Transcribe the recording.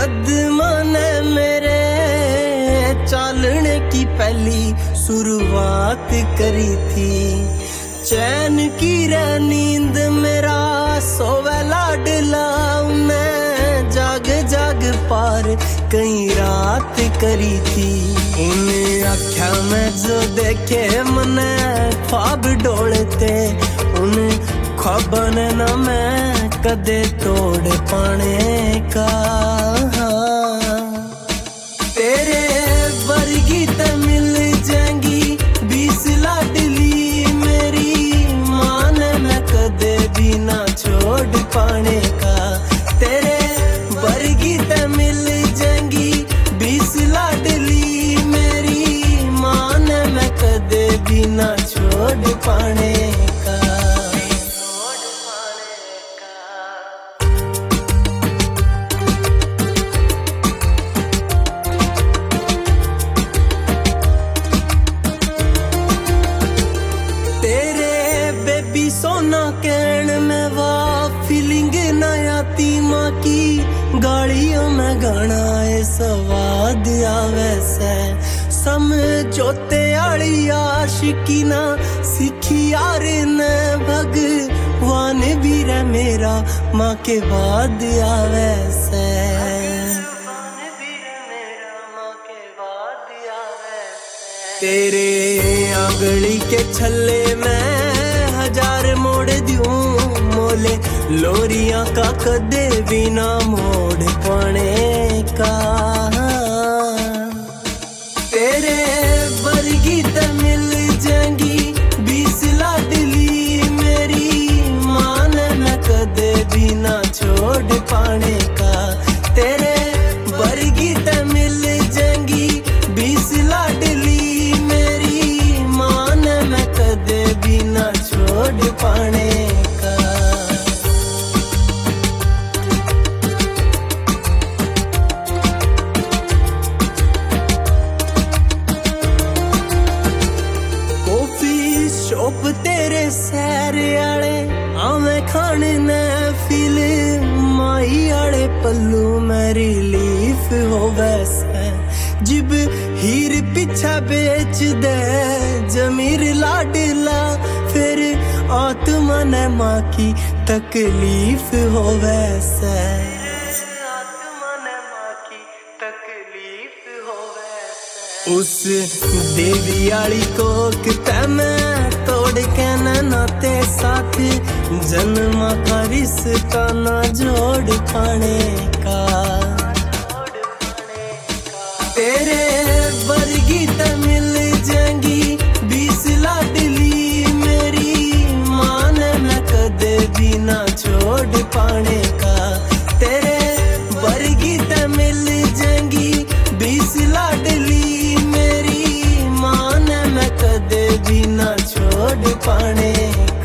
कदमने मेरे चलने की पहली शुरुआत करी थी। चैन की नींद मेरा सोवे लाडला उन्हें जाग जाग पार कई रात करी थी। उन्हें आख्या में जो देखे मने ख्वाब डोलते उन्हें ख्वाबन न मैं कदे तोड़ पाने का। तेरे वर्गी ते मिल जाएंगी 20 लाडली मेरी मान मैं कदे भी ना छोड़ पाने का। तेरे वर्गी ते मिल जाएंगी 20 लाडली मेरी मान मैं कदे भी ना छोड़ पाने का। सोना कहन में वाह फीलिंग नया तीमा की गाड़ियों में गाना है स्वाद आवे से। समझौते आली आशिकी ना सीखी यार ने भगवान भी रे मेरा माँ के बाद आवे से। तेरे आंगली के छल्ले में हजार मोड़ दूं मोले लोरियां का कदे भी ना मोड़ पाने का। तेरे वर्गी ते मिल जाएंगी 20 लाडली मेरी मान मैं कदे भी ना छोड़ पाने का। तेरे वर्गी ते मिल जाएंगी 20 लाडली मेरी मान मैं कदे भी ना छोड़ पाने का। कॉफी शॉप तेरे सैर आले आवे खाने ने फील माई आले पल्लू में रिलीफ हो वैसे। जिब हीर पीछा बेच दे जमीर लाडला फिर आत्मा ने माँ की तकलीफ हो वैसे। आत्मा ने माँ की तकलीफ हो वैसे। उस देवी आली कोक ते मैं तोड़ के नाते साथ जन्म का रिश्ता ना जोड़ पाने का। तेरे वर्गी ते मिल जाएंगी 20 लाडली मेरी मान मैं कदे भी ना छोड़ पाने का। तेरे वर्गी ते मिल जाएंगी 20 लाडली मेरी मान मैं कदे भी ना छोड़ पाने